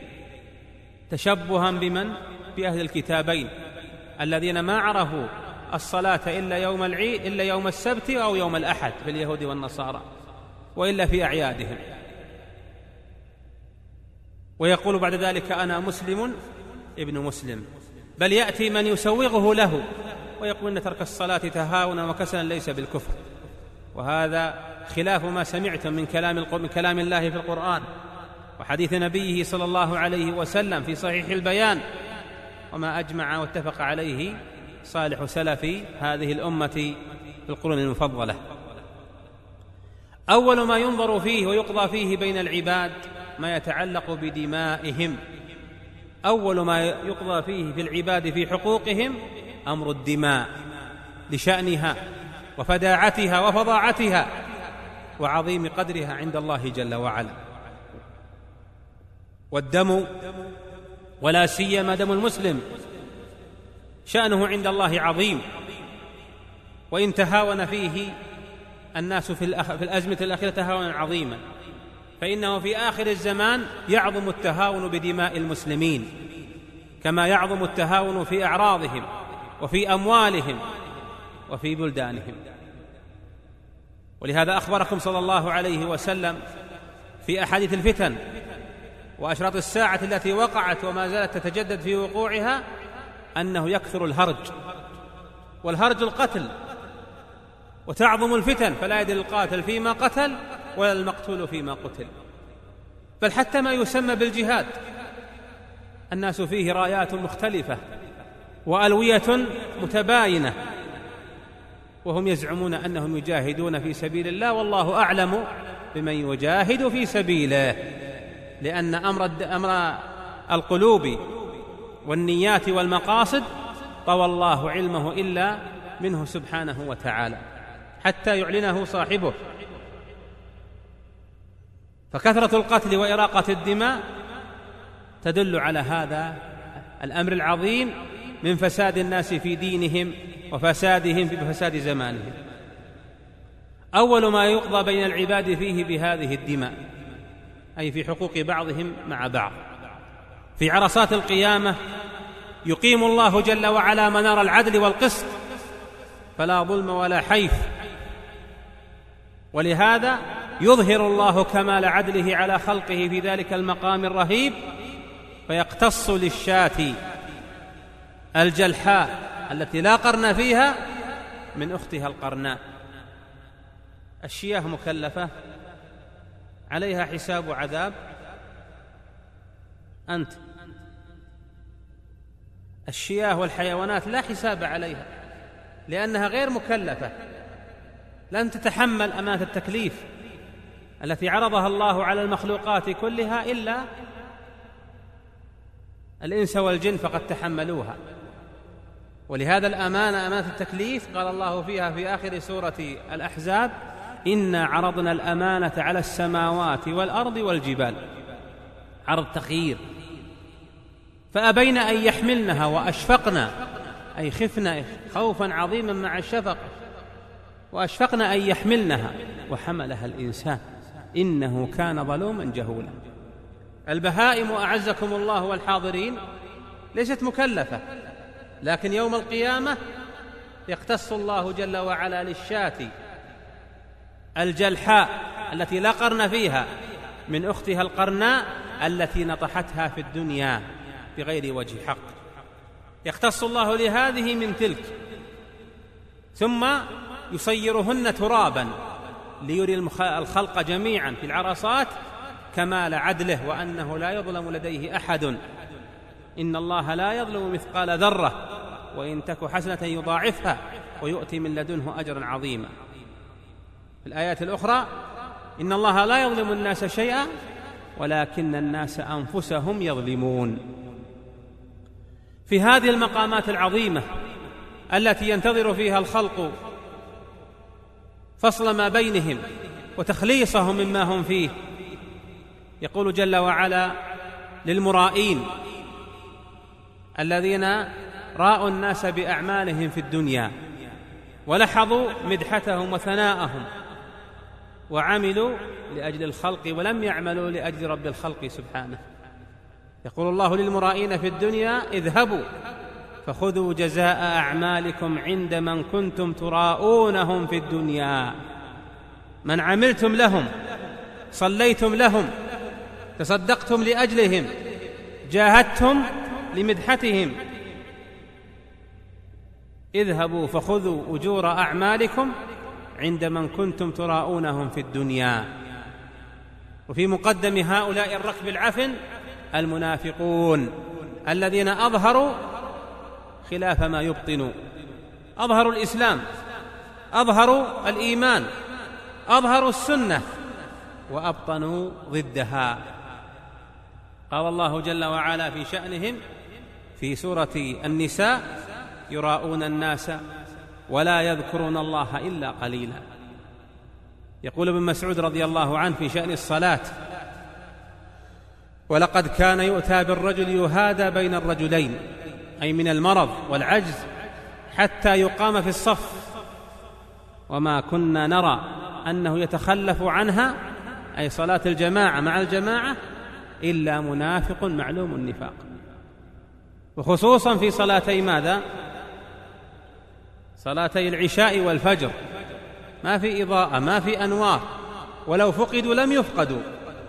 تشبها بمن؟ بأهل الكتابين الذين ما عرفوا الصلاة إلا يوم العيد، إلا يوم السبت أو يوم الأحد في اليهود والنصارى، وإلا في أعيادهم. ويقول بعد ذلك: أنا مسلم ابن مسلم. بل يأتي من يسوغه له ويقول إن ترك الصلاة تهاونا وكسلا ليس بالكفر. وهذا خلاف ما سمعتم من كلام الله في القرآن وحديث نبيه صلى الله عليه وسلم في صحيح البيان، وما أجمع واتفق عليه صالح سلف هذه الأمة في القرون المفضلة. أول ما ينظر فيه ويقضى فيه بين العباد ما يتعلق بدمائهم. أول ما يقضى فيه في العباد في حقوقهم أمر الدماء، لشأنها وفداعتها وفظاعتها وعظيم قدرها عند الله جل وعلا. والدم ولا سيما دم المسلم شأنه عند الله عظيم، وإن تهاون فيه الناس في الأزمة الأخيرة تهاونا عظيما، فإنه في آخر الزمان يعظم التهاون بدماء المسلمين كما يعظم التهاون في أعراضهم وفي أموالهم وفي بلدانهم. ولهذا أخبركم صلى الله عليه وسلم في أحاديث الفتن وأشراط الساعة التي وقعت وما زالت تتجدد في وقوعها أنه يكثر الهرج، والهرج القتل، وتعظم الفتن، فلا يدري القاتل فيما قتل ولا المقتول فيما قتل. بل حتى ما يسمى بالجهاد الناس فيه رايات مختلفة وألوية متباينة، وهم يزعمون أنهم يجاهدون في سبيل الله، والله أعلم بمن يجاهد في سبيله، لأن أمر القلوب والنيات والمقاصد طوى الله علمه إلا منه سبحانه وتعالى حتى يعلنه صاحبه. فكثرة القتل وإراقة الدماء تدل على هذا الأمر العظيم من فساد الناس في دينهم وفسادهم بفساد زمانهم. أول ما يقضى بين العباد فيه بهذه الدماء، أي في حقوق بعضهم مع بعض. في عرصات القيامة يقيم الله جل وعلا منار العدل والقسط، فلا ظلم ولا حيف. ولهذا يظهر الله كمال عدله على خلقه في ذلك المقام الرهيب، فيقتص للشاة الجلحاء التي لا قرن فيها من أختها القرناء. الشياه مكلفة عليها حساب وعذاب، أنت الشياه والحيوانات لا حساب عليها لأنها غير مكلفة، لن تتحمل أمانة التكليف التي عرضها الله على المخلوقات كلها إلا الإنس والجن فقد تحملوها. ولهذا الأمانة، أمانة التكليف، قال الله فيها في آخر سورة الأحزاب: إنا عرضنا الأمانة على السماوات والأرض والجبال. عرض تخيير، فأبين أن يحملنها وأشفقن أي خفنا خوفا عظيما مع الشفقة، وأشفقنا أن يحملنها، وحملها الإنسان إنه كان ظلوما جهولا. البهائم أعزكم الله والحاضرين ليست مكلفة، لكن يوم القيامة يختص الله جل وعلا للشاة الجلحاء التي لا قرن فيها من أختها القرناء التي نطحتها في الدنيا بغير وجه حق، يختص الله لهذه من تلك، ثم يصيرهن ترابا ليري الخلق جميعا في العرصات كمال عدله وأنه لا يظلم لديه أحد، إن الله لا يظلم مثقال ذرة وإن تك حسنة يضاعفها ويؤتي من لدنه أجرا عظيما. في الآيات الأخرى إن الله لا يظلم الناس شيئا ولكن الناس أنفسهم يظلمون. في هذه المقامات العظيمة التي ينتظر فيها الخلق فصل ما بينهم وتخليصهم مما هم فيه، يقول جل وعلا للمرائين الذين راءوا الناس بأعمالهم في الدنيا ولحظوا مدحتهم وثناءهم وعملوا لأجل الخلق ولم يعملوا لأجل رب الخلق سبحانه، يقول الله للمرائين في الدنيا اذهبوا فخذوا جزاء أعمالكم عند من كنتم تراءونهم في الدنيا، من عملتم لهم، صليتم لهم، تصدقتم لأجلهم، جاهدتم لمدحتهم، اذهبوا فخذوا أجور أعمالكم عند من كنتم تراءونهم في الدنيا. وفي مقدم هؤلاء الركب العفن المنافقون الذين أظهروا خلاف ما يبطنوا، أظهروا الإسلام، أظهروا الإيمان، أظهروا السنة وأبطنوا ضدها. قال الله جل وعلا في شأنهم في سورة النساء يراءون الناس ولا يذكرون الله إلا قليلا. يقول ابن مسعود رضي الله عنه في شأن الصلاة ولقد كان يؤتى بالرجل يهادى بين الرجلين، أي من المرض والعجز، حتى يقام في الصف وما كنا نرى أنه يتخلف عنها، أي صلاة الجماعة مع الجماعة، إلا منافق معلوم النفاق. وخصوصا في صلاتي ماذا؟ صلاتي العشاء والفجر، ما في إضاءة، ما في أنوار، ولو فقدوا لم يفقدوا،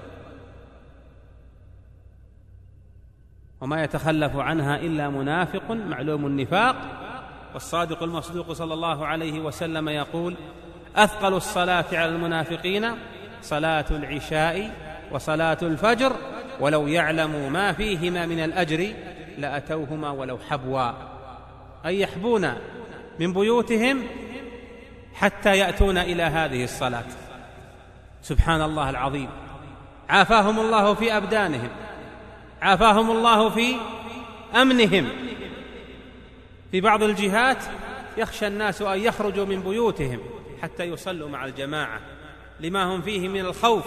وما يتخلف عنها إلا منافق معلوم النفاق. والصادق المصدوق صلى الله عليه وسلم يقول أثقل الصلاة على المنافقين صلاة العشاء وصلاة الفجر ولو يعلموا ما فيهما من الأجر لأتوهما ولو حبوا، أي يحبون من بيوتهم حتى يأتون إلى هذه الصلاة. سبحان الله العظيم، عافاهم الله في أبدانهم، عافاهم الله في أمنهم. في بعض الجهات يخشى الناس أن يخرجوا من بيوتهم حتى يصلوا مع الجماعة لما هم فيه من الخوف،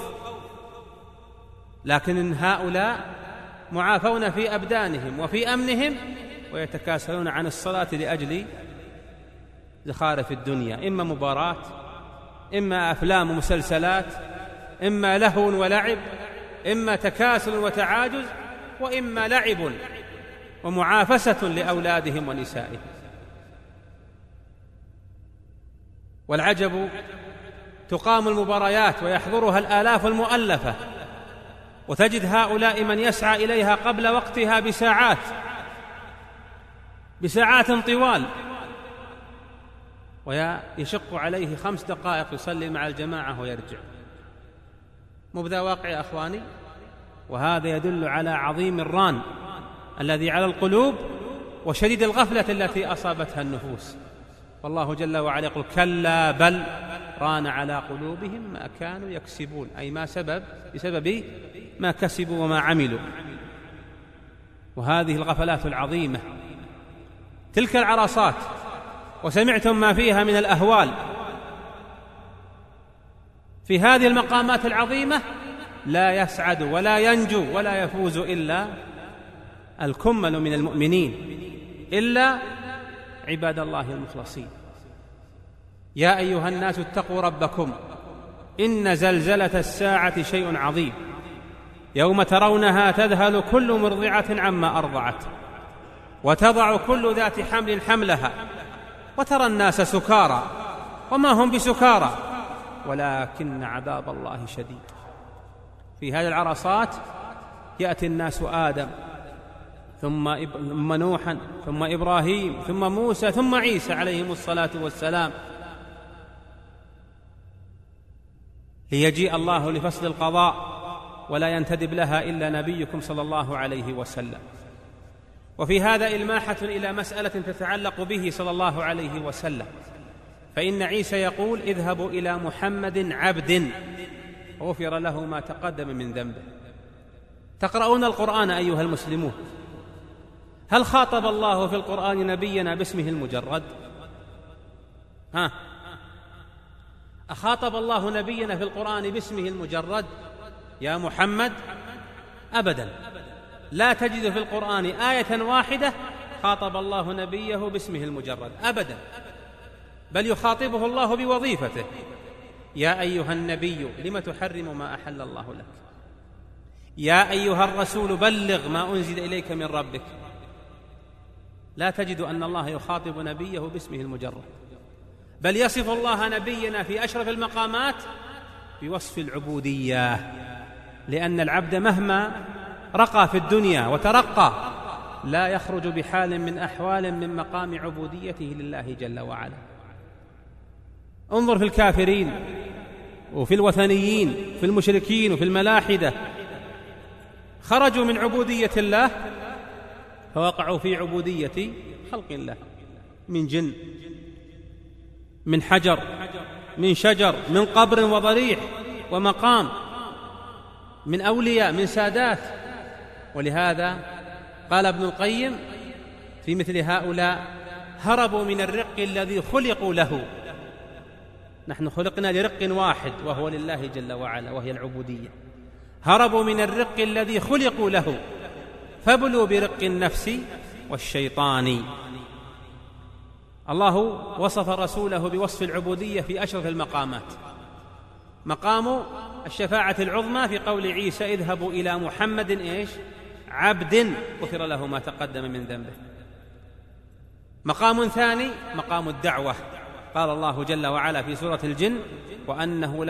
لكن هؤلاء معافون في أبدانهم وفي أمنهم ويتكاسلون عن الصلاة لأجل زخارف الدنيا، إما مباراة، إما أفلام ومسلسلات، إما لهو ولعب، إما تكاسل وتعاجز، وإما لعب ومعافسة لأولادهم ونسائهم. والعجب تقام المباريات ويحضرها الآلاف المؤلفة، وتجد هؤلاء من يسعى إليها قبل وقتها بساعات طوال، ويشق عليه 5 دقائق يصلي مع الجماعة ويرجع. مبذا واقع يا أخواني، وهذا يدل على عظيم الران الذي على القلوب وشديد الغفلة التي أصابتها النفوس. والله جل وعلا يقول كلا بل ران على قلوبهم ما كانوا يكسبون، أي بسبب ما كسبوا وما عملوا. وهذه الغفلات العظيمة، تلك العرصات وسمعتم ما فيها من الأهوال، في هذه المقامات العظيمة لا يسعد ولا ينجو ولا يفوز إلا الكمل من المؤمنين، إلا عباد الله المخلصين. يا أيها الناس اتقوا ربكم إن زلزلة الساعة شيء عظيم يوم ترونها تذهل كل مرضعة عما أرضعت وتضع كل ذات حمل حملها وترى الناس سكارى وما هم بسكارى ولكن عذاب الله شديد. في هذه العرصات يأتي الناس آدم ثم نوحا ثم إبراهيم ثم موسى ثم عيسى عليهم الصلاة والسلام، ليجيء الله لفصل القضاء ولا ينتدب لها إلا نبيكم صلى الله عليه وسلم. وفي هذا إلماحة إلى مسألة تتعلق به صلى الله عليه وسلم، فإن عيسى يقول اذهبوا إلى محمد عبد غفر له ما تقدم من ذنبه. تقرؤون القرآن أيها المسلمون، هل خاطب الله في القرآن نبينا باسمه المجرد؟ أخاطب الله نبينا في القرآن باسمه المجرد يا محمد؟ أبدا، لا تجد في القرآن آية واحدة خاطب الله نبيه باسمه المجرد أبدا، بل يخاطبه الله بوظيفته. يا أيها النبي لم تحرم ما أحل الله لك، يا أيها الرسول بلغ ما أنزل إليك من ربك. لا تجد أن الله يخاطب نبيه باسمه المجرد، بل يصف الله نبينا في أشرف المقامات بوصف العبودية، لأن العبد مهما رقى في الدنيا وترقى لا يخرج بحال من أحوال من مقام عبوديته لله جل وعلا. انظر في الكافرين وفي الوثنيين، في المشركين وفي الملاحدة، خرجوا من عبودية الله فوقعوا في عبودية خلق الله، من جن، من حجر، من شجر، من قبر وضريح ومقام، من أولياء، من سادات. ولهذا قال ابن القيم في مثل هؤلاء هربوا من الرق الذي خلقوا له. نحن خلقنا لرق واحد وهو لله جل وعلا وهي العبودية. هربوا من الرق الذي خلقوا له فبلوا برق النفس والشيطان. الله وصف رسوله بوصف العبودية في أشرف المقامات، مقام الشفاعة العظمى في قول عيسى اذهبوا إلى محمد عبد غفر له ما تقدم من ذنبه. مقام ثاني مقام الدعوة، قال الله جل وعلا في سورة الجن وأنه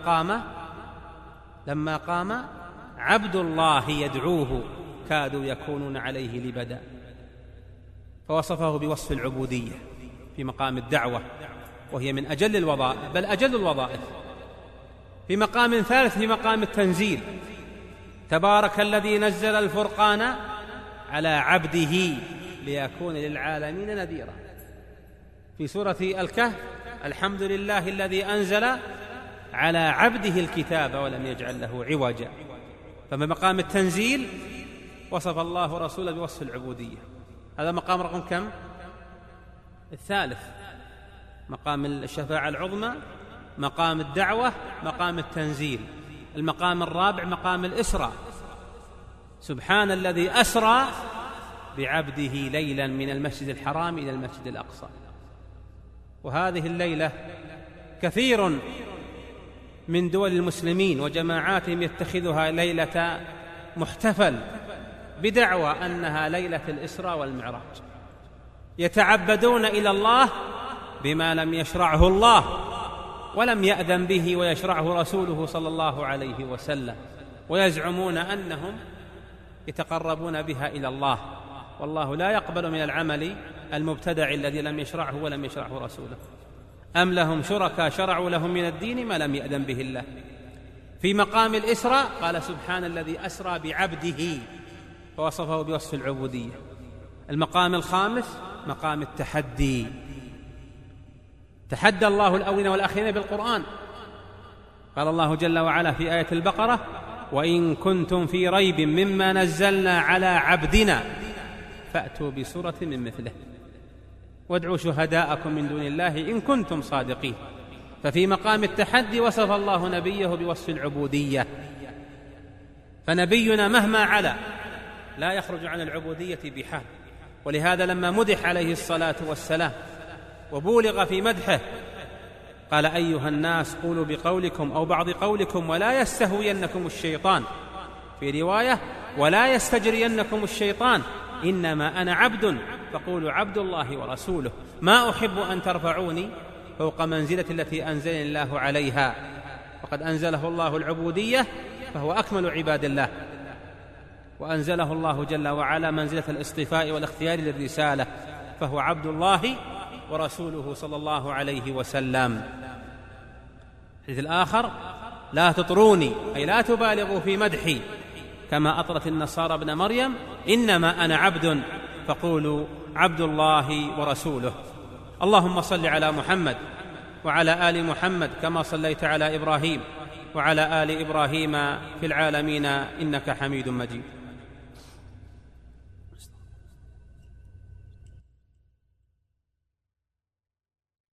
لما قام عبد الله يدعوه كادوا يكونون عليه لبدا، فوصفه بوصف العبودية في مقام الدعوة وهي من أجل الوظائف بل أجل الوظائف. في مقام ثالث في مقام التنزيل، تبارك الذي نزل الفرقان على عبده ليكون للعالمين نذيرا. في سورة الكهف الحمد لله الذي أنزل على عبده الكتاب ولم يجعل له عوجا. فمن مقام التنزيل وصف الله رسوله بوصف العبودية. هذا مقام رقم كم؟ الثالث. مقام الشفاعة العظمى، مقام الدعوة، مقام التنزيل. المقام الرابع مقام الإسراء، سبحان الذي أسرى بعبده ليلا من المسجد الحرام إلى المسجد الأقصى. وهذه الليلة كثير من دول المسلمين وجماعاتهم يتخذها ليلة محتفل بدعوى أنها ليلة الإسراء والمعراج، يتعبدون إلى الله بما لم يشرعه الله ولم يأذن به ويشرعه رسوله صلى الله عليه وسلم، ويزعمون أنهم يتقربون بها إلى الله، والله لا يقبل من العمل المبتدع الذي لم يشرعه ولم يشرعه رسوله. أم لهم شركاء شرعوا لهم من الدين ما لم يأذن به الله. في مقام الإسراء قال سبحان الذي أسرى بعبده فوصفه بوصف العبودية. المقام الخامس مقام التحدي، تحدى الله الأولين والآخرين بالقرآن. قال الله جل وعلا في آية البقرة وإن كنتم في ريب مما نزلنا على عبدنا فأتوا بسورة من مثله وادعوا شهداءكم من دون الله إن كنتم صادقين. ففي مقام التحدي وصف الله نبيه بوصف العبودية. فنبينا مهما علا لا يخرج عن العبودية بحال، ولهذا لما مدح عليه الصلاة والسلام وبولغ في مدحه قال: أيها الناس قولوا بقولكم أو بعض قولكم ولا يستهوينكم الشيطان، في رواية: ولا يستجرينكم الشيطان، إنما أنا عبد فقولوا عبد الله ورسوله، ما أحب أن ترفعوني فوق منزلة التي أنزلني الله عليها، وقد أنزله الله العبودية فهو أكمل عباد الله، وأنزله الله جل وعلا منزلة الاصطفاء والاختيار للرسالة، فهو عبد الله ورسوله صلى الله عليه وسلم. الحديث الآخر: لا تطروني، أي لا تبالغوا في مدحي كما أطرت النصارى ابن مريم، إنما أنا عبد فقولوا عبد الله ورسوله. اللهم صل على محمد وعلى آل محمد كما صليت على إبراهيم وعلى آل إبراهيم في العالمين إنك حميد مجيد.